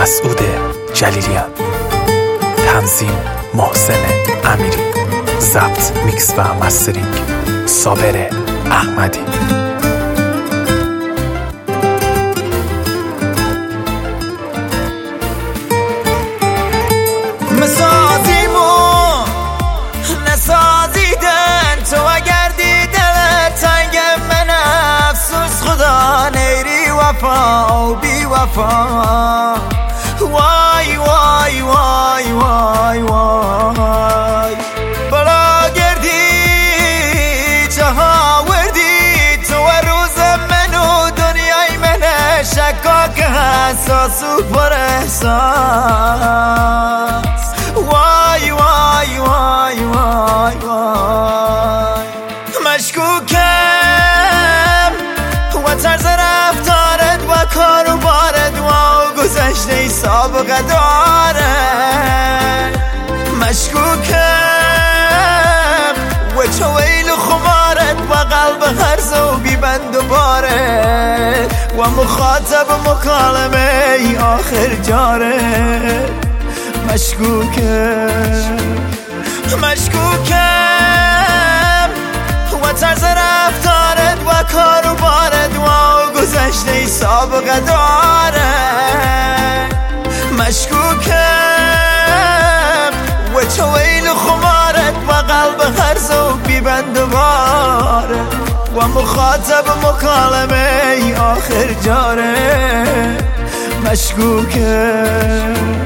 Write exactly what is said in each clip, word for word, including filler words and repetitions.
مسعود جلیلیان، تنظیم محسن امیری، ضبط میکس و مسترینگ صابر احمدی. مسازیمو نسازیدن تو اگر دیدن تنگ من افسوس خدا نیری وفا و بی وفا. وای وای وای وای وای بلا گردی جها وردی تو روز منو دنیای من شکاک حساس و پر احساس. وای وای وای وای وای مشکوکم و طرز رفتارت و کار و بارت و گذشته سابقه داره. مشکوکم و چو ویل خمارت و قلب هرز و بیبند دوباره و مخاطب مکالمه ای آخر جاره. مشکوکم مشکوکم و طرز رفتارت و کار و بارت و گذشته سابقه داره. مشکوکم و چو ویل خمارت و قلب هرز و بیبند دوباره و مخاطب مکالمه ای آخر جاره. مشکوکم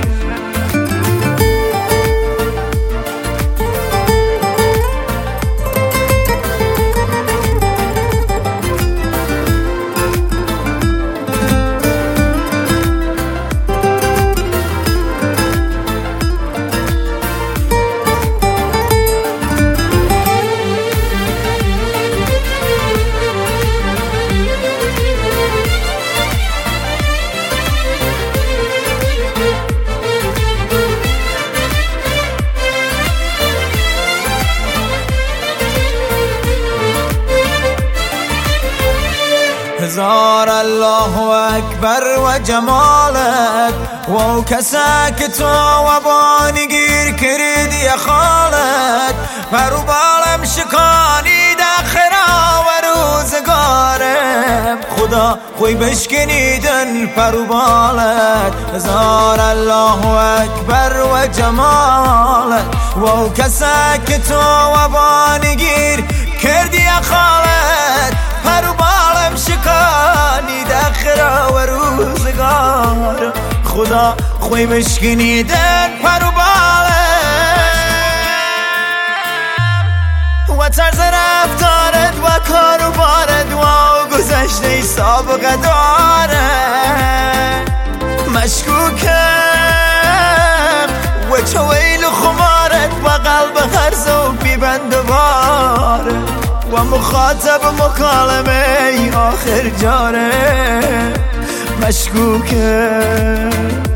هزار الله اکبر و جمالت و کسا که تو و بانی گیر کردی خالت پرو بالم شکانید آخرا و روزگارم خدا خوی بشکنیدن پرو بالت. هزار الله اکبر و جمالت و کسا که تو و بانی گیر کردی خالت پرو بالم شکانید آخرا و روزگار خدا خوی بشکنیدن پرو بالم و طرز رفتارت و کار و بارت و گذشته سابقه داره. مشکوکم و چو ویل خمارت و قلب هرز و بیبند دوباره و مخاطب مکالمه ای آخر جاره. مشکوکم